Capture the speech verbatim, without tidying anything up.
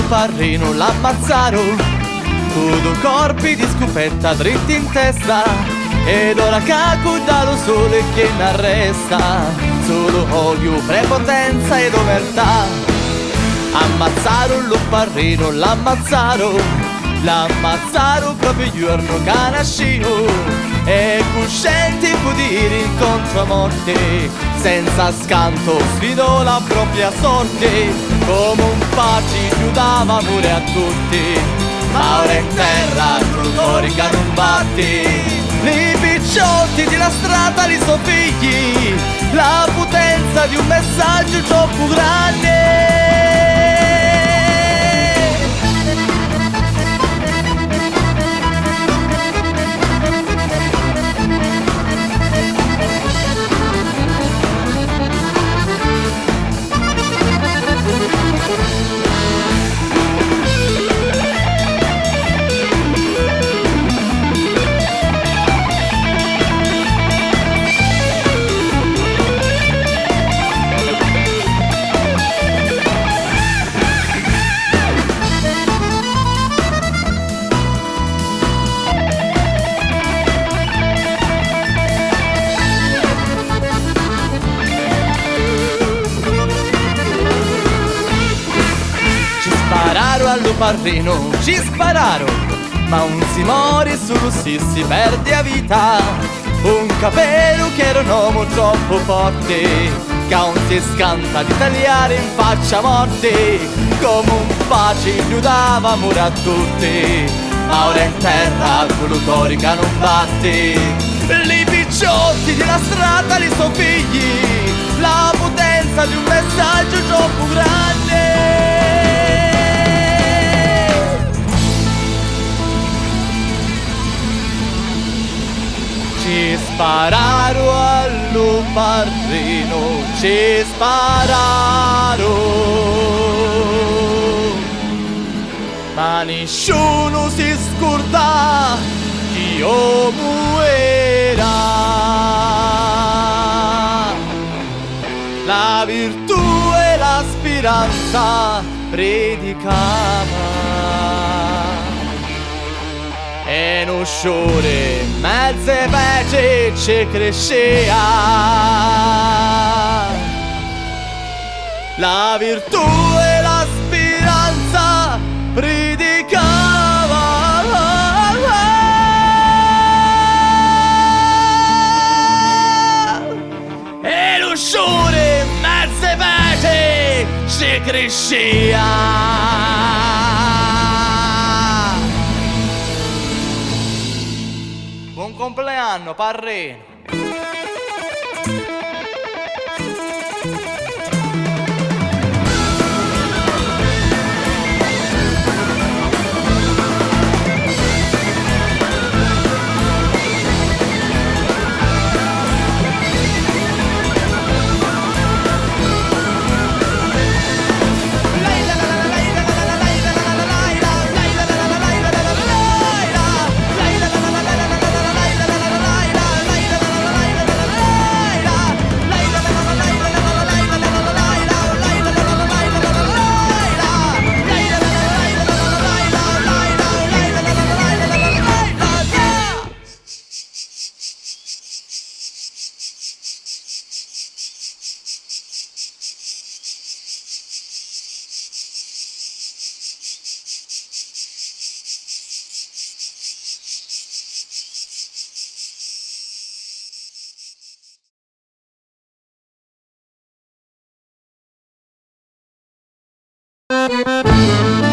Luparrino l'ammazzarono, con due corpi di scupetta dritti in testa, ed ora caco dallo sole che n'arresta, solo odio, prepotenza ed omertà. Ammazzarono Luparrino, l'ammazzarono, l'ammazzarono proprio il giorno che nascino, e coscienti fu dire incontro a morte, senza scanto sfidò la propria sorte, come un paci chiudava pure a tutti, ma ora in terra corica non batti. I picciotti della strada li so figli, la potenza di un messaggio troppo grande. Al Luparrino ci spararono, ma un si muore solo se si perde a vita. Un capello che era un uomo troppo forte, che non si scanta di tagliare in faccia morte, come un pace chiudava amore a tutti, ma ora in terra volutorica non batte. I picciotti della strada li so figli, la potenza di un messaggio troppo grande. Ci spararono al Luparrino, ci spararono, ma nessuno si scorda chi uomo era. La virtù e la speranza predicava, e non sciore mezze pece ci crescea. La virtù e la speranza predicava, e non sciore mezze pece ci crescea. Buon compleanno, Parrino! Thank you.